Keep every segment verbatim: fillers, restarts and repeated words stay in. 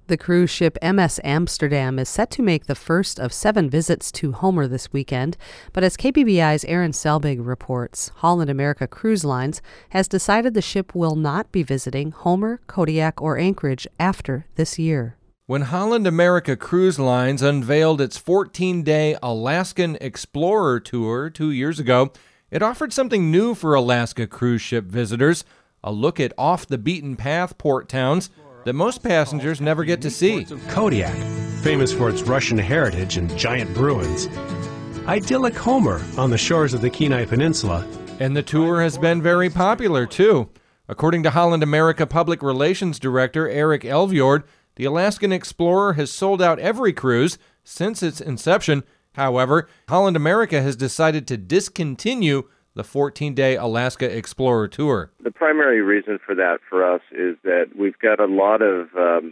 The cruise ship M S Amsterdam is set to make the first of seven visits to Homer this weekend, but as K P B I's Aaron Selbig reports, Holland America Cruise Lines has decided the ship will not be visiting Homer, Kodiak, or Anchorage after this year. When Holland America Cruise Lines unveiled its fourteen-day Alaskan Explorer Tour two years ago, it offered something new for Alaska cruise ship visitors, a look at off-the-beaten-path port towns that most passengers never get to see. Kodiak, famous for its Russian heritage and giant ruins. Idyllic Homer on the shores of the Kenai Peninsula. And the tour has been very popular, too. According to Holland America Public Relations Director Eric Elvjord, the Alaskan Explorer has sold out every cruise since its inception. However, Holland America has decided to discontinue the fourteen-day Alaska Explorer Tour. The primary reason for that for us is that we've got a lot of um,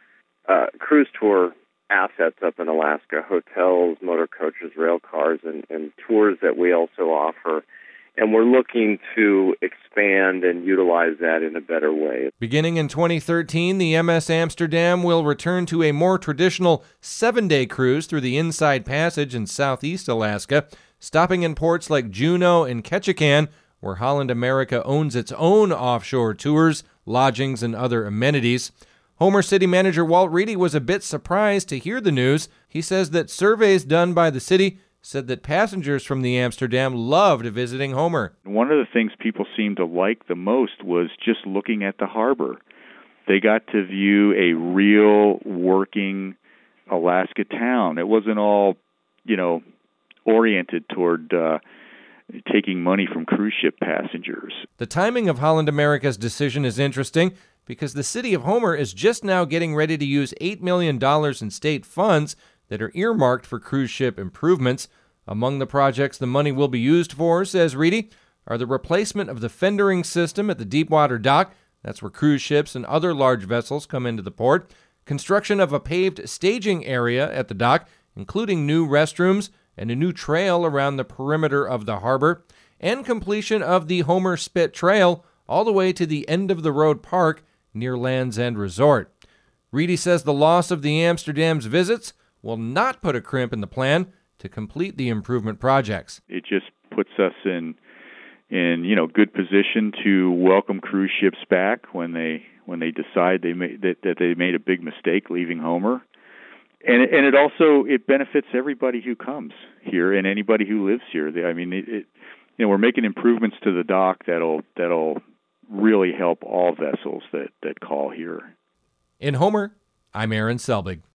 uh, cruise tour assets up in Alaska, hotels, motor coaches, rail cars, and, and tours that we also offer. And we're looking to expand and utilize that in a better way. Beginning in twenty thirteen, the M S Amsterdam will return to a more traditional seven-day cruise through the Inside Passage in southeast Alaska, stopping in ports like Juneau and Ketchikan, where Holland America owns its own offshore tours, lodgings, and other amenities. Homer City Manager Walt Reedy was a bit surprised to hear the news. He says that surveys done by the city said that passengers from the Amsterdam loved visiting Homer. One of the things people seemed to like the most was just looking at the harbor. They got to view a real working Alaska town. It wasn't all, you know, oriented toward uh, taking money from cruise ship passengers. The timing of Holland America's decision is interesting because the city of Homer is just now getting ready to use eight million dollars in state funds that are earmarked for cruise ship improvements. Among the projects the money will be used for, says Reedy, are the replacement of the fendering system at the Deepwater Dock, that's where cruise ships and other large vessels come into the port, construction of a paved staging area at the dock, including new restrooms and a new trail around the perimeter of the harbor, and completion of the Homer Spit Trail all the way to the end-of-the-road park near Land's End Resort. Reedy says the loss of the Amsterdam's visits will not put a crimp in the plan to complete the improvement projects. It just puts us in, in you know, good position to welcome cruise ships back when they when they decide they made, that, that they made a big mistake leaving Homer. And it, and it also it benefits everybody who comes here and anybody who lives here. I mean, it, it, you know, we're making improvements to the dock that'll that'll really help all vessels that, that call here. In Homer, I'm Aaron Selbig.